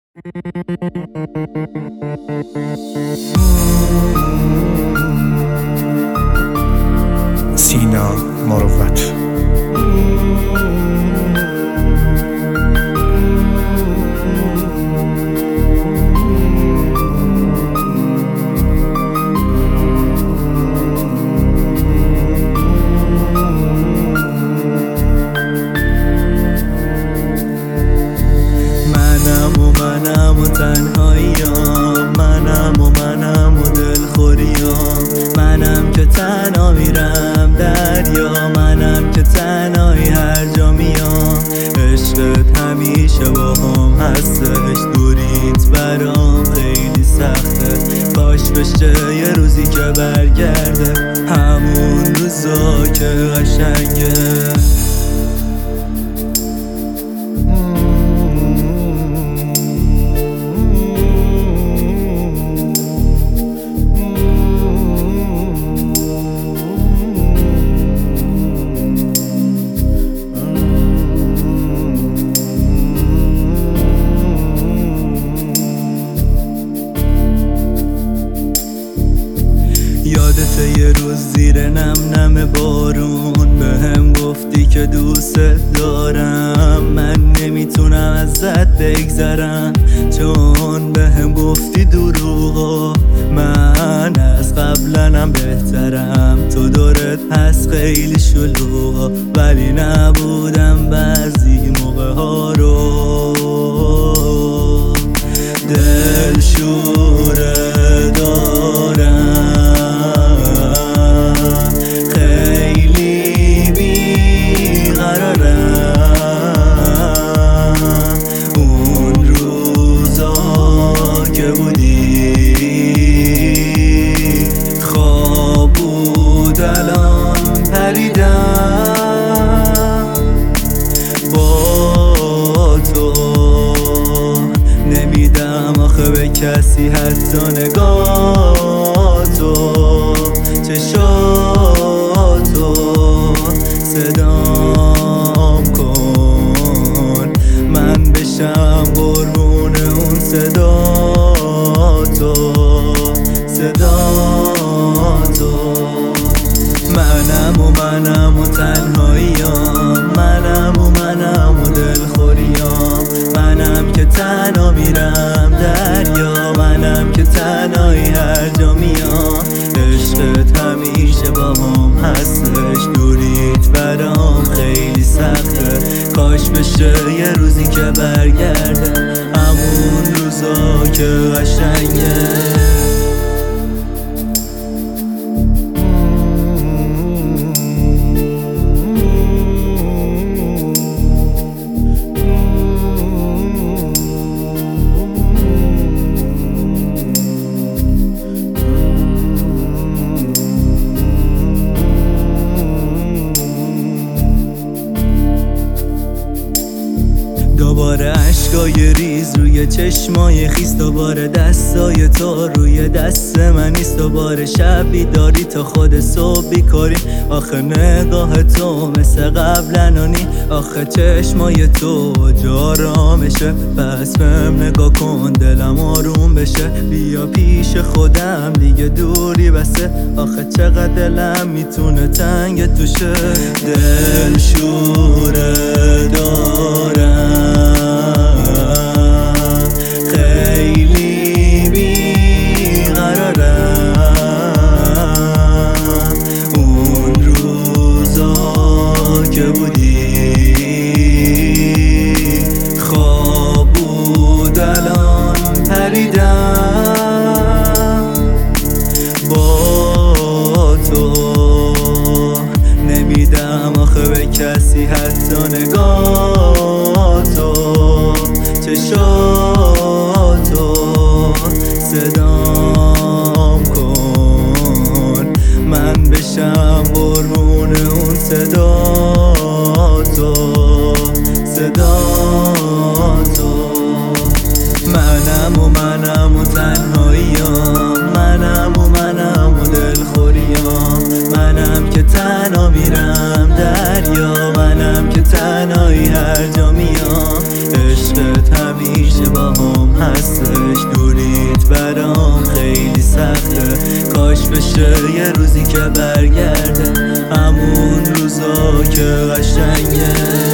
سینا مروت. منم و تنهاییام، منم و دلخوریام، منم که تنها میرم دریا، منم که تنهایی هر جا میام. عشقت همیشه با هم هستش، دوریت برام خیلی سخته. کاش بشه یه روزی که برگرده همون روزا که قشنگه. یادت یه روز زیر نم بارون بهم گفتی که دوست دارم، من نمیتونم ازت بگذرم چون بهم گفتی دروغا. من از قبلنم بهترم، تو دورت هست خیلی شلوغا، ولی نبودم بعضی موقع ها رو. دل شوره دارم، خواب بود الان پریدم با تو. نمیدم آخه به کسی حتی نگاه تو، چشاتو صدام کن، من بشم قربون اون صدا تو. منم و تنهاییام، منم و دلخوریام، منم که تنها میرم دریا، منم که تنهایی هر جا میام. عشقت همیشه با هم هستش، دوریت برام خیلی سخته. کاش بشه یه روزی که برگرده همون روزا که قشنگه. دوباره عشقای ریز روی چشمای خیس، دوباره دستای تو روی دست من نیست، دوباره شب بیداری تا خود صبح بیکاری. آخه نگاه تو مثل قبلنانی، آخه چشمای تو جارامشه. پس بهم نگاه کن دلم آروم بشه، بیا پیش خودم دیگه دوری بسه. آخه چقدر دلم میتونه تنگ توشه. دل شوره دارم، خیلی بیقرارم. اون روزا که بودی خواب بود الان پریدم با تو. نمیدم آخه به کسی حتی نگاه تو، هستش. دوریت برام خیلی سخته، کاش بشه یه روزی که برگرده همون روزا که قشنگه.